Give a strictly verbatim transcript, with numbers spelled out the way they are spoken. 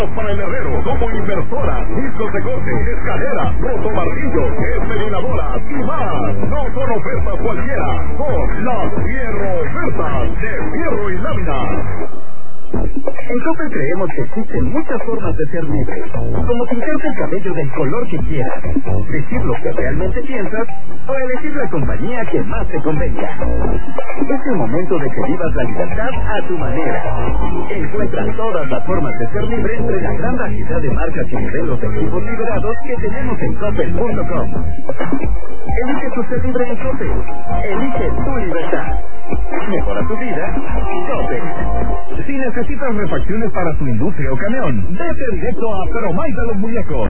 Para el herrero, como inversora, discos de corte, escalera, rotomartillo, esteriladoras y más. No son ofertas cualquiera, son las fierro ofertas de Fierro y Lámina. En Coppel creemos que existen muchas formas de ser libre, como pintarte el cabello del color que quieras, decir lo que realmente piensas o elegir la compañía que más te convenga. Es el momento de que vivas la libertad a tu manera. Encuentra todas las formas de ser libre entre la gran variedad de marcas y modelos de equipos liberados que tenemos en Coppel punto com. Elige tu ser libre en Coppel. Elige tu libertad. Mejora tu vida. Coppel. Si necesitas refacciones para tu industria o camión, vete directo a Feromay de los Muñecos.